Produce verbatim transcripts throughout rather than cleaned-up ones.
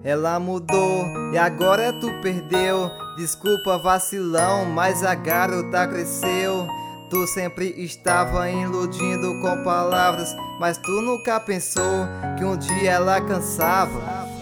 Ela mudou e agora tu perdeu. Desculpa vacilão, mas a garota cresceu. Tu sempre estava iludindo com palavras, mas tu nunca pensou que um dia ela cansava.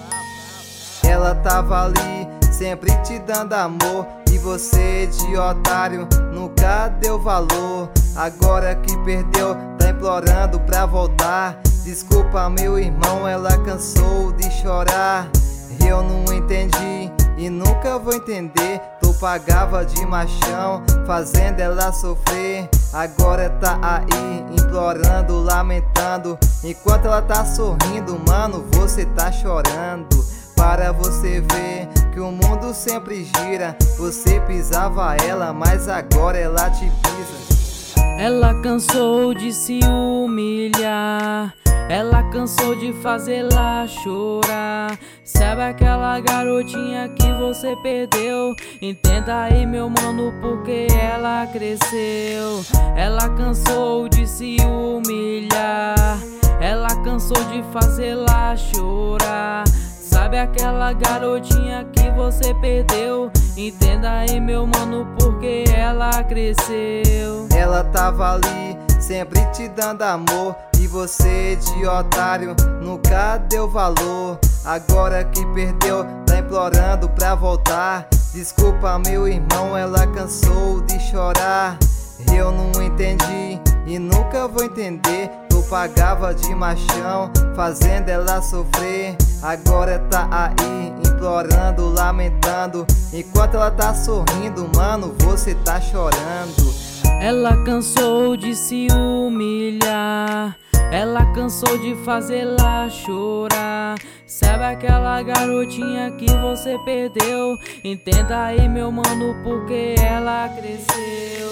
Ela tava ali, sempre te dando amor, e você de otário nunca deu valor. Agora que perdeu, tá implorando pra voltar. Desculpa meu irmão, ela cansou de chorar. Eu não entendi e nunca vou entender. Tu pagava de machão, fazendo ela sofrer. Agora tá aí, implorando, lamentando. Enquanto ela tá sorrindo, mano, você tá chorando. Para você ver que o mundo sempre gira. Você pisava ela, mas agora ela te pisa. Ela cansou de se humilhar, ela cansou de fazê-la chorar. Sabe aquela garotinha que você perdeu? Entenda aí meu mano, porque ela cresceu. Ela cansou de se humilhar, ela cansou de fazê-la chorar. Sabe aquela garotinha que você perdeu? Entenda aí meu mano, porque ela cresceu. Ela tava ali, sempre te dando amor, e você de otário nunca deu valor. Agora que perdeu, tá implorando pra voltar. Desculpa meu irmão, ela cansou de chorar. Eu não entendi e nunca vou entender. Tu pagava de machão, fazendo ela sofrer. Agora tá aí, implorando, lamentando. Enquanto ela tá sorrindo, mano, você tá chorando. Ela cansou de se humilhar, ela cansou de fazê-la chorar. Sabe aquela garotinha que você perdeu? Entenda aí meu mano, porque ela cresceu.